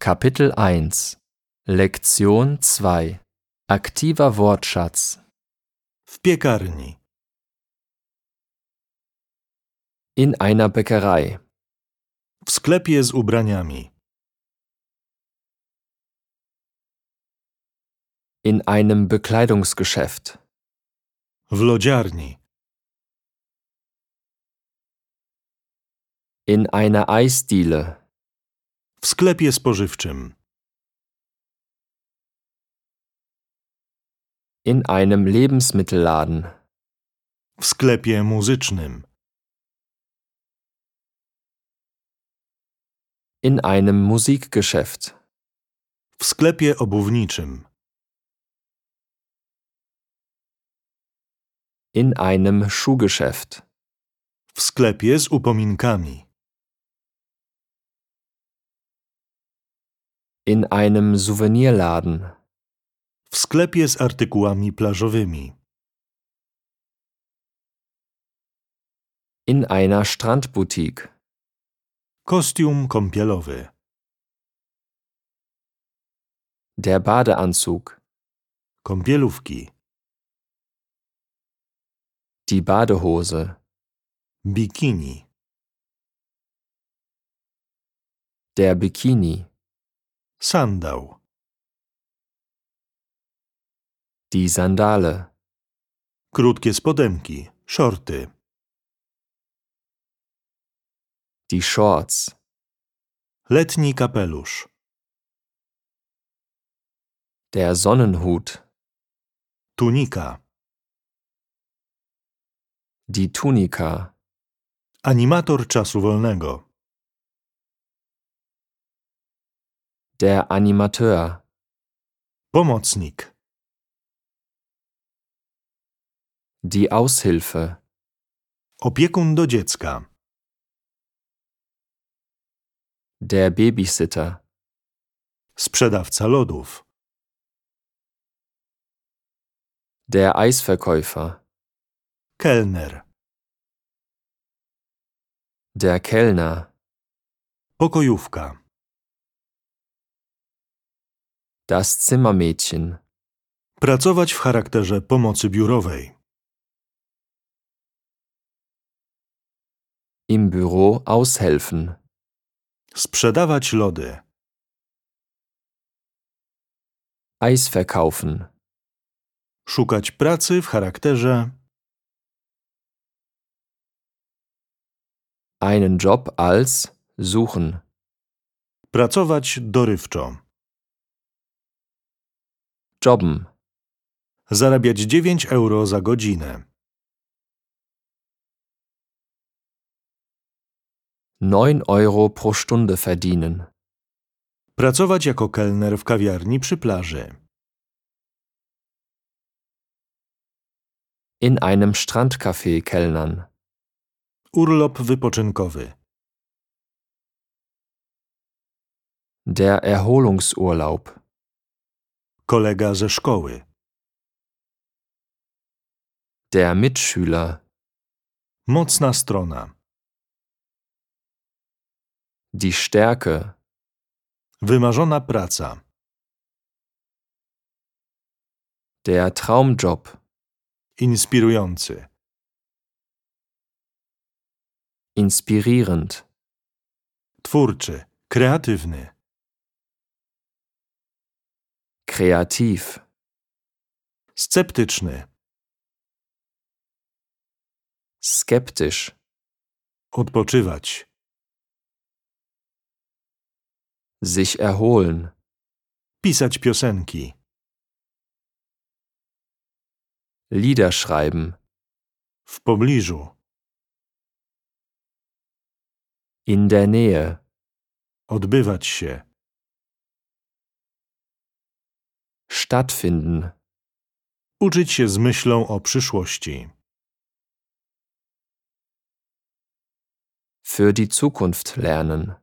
Kapitel 1 Lektion 2 Aktiver Wortschatz W piekarni. In einer Bäckerei. W sklepie z ubraniami. In einem Bekleidungsgeschäft. W lodziarni. In einer Eisdiele. W sklepie spożywczym. In einem Lebensmittelladen. W sklepie muzycznym. In einem Musikgeschäft. W sklepie obuwniczym. In einem Schuhgeschäft. W sklepie z upominkami. In einem Souvenirladen. W sklepie z artykułami plażowymi. In einer Strandboutique. Kostium kąpielowy. Der Badeanzug. Kąpielówki. Die Badehose. Bikini. Der Bikini. Sandał. Die Sandale. Krótkie spodenki. Shorty. Die Shorts. Letni kapelusz. Der Sonnenhut. Tunika. Die Tunika. Animator czasu wolnego. Der Animateur. Pomocnik. Die Aushilfe. Opiekun do dziecka. Der Babysitter. Sprzedawca lodów. Der Eisverkäufer. Kelner. Der Kellner. Pokojówka. Das Zimmermädchen. Pracować w charakterze pomocy biurowej. Im Büro aushelfen. Sprzedawać lody. Eis verkaufen. Szukać pracy w charakterze. Einen Job als suchen. Pracować dorywczo. Jobben. Zarabiać 9 euro za godzinę. 9 Euro pro Stunde verdienen. Pracować jako kelner w kawiarni przy plaży. In einem Strandcafé kellnern. Urlop wypoczynkowy. Der Erholungsurlaub. Kolega ze szkoły. Der Mitschüler. Mocna strona. Die Stärke. Wymarzona praca. Der Traumjob. Inspirujący. Inspirierend. Twórczy. Kreatywny. Kreativ. Sceptyczny. Skeptisch. Odpoczywać. Sich erholen. Pisać piosenki. Lieder schreiben. W pobliżu. In der Nähe. Odbywać się. Stattfinden. Uczyć się z myślą o przyszłości. Für die Zukunft lernen.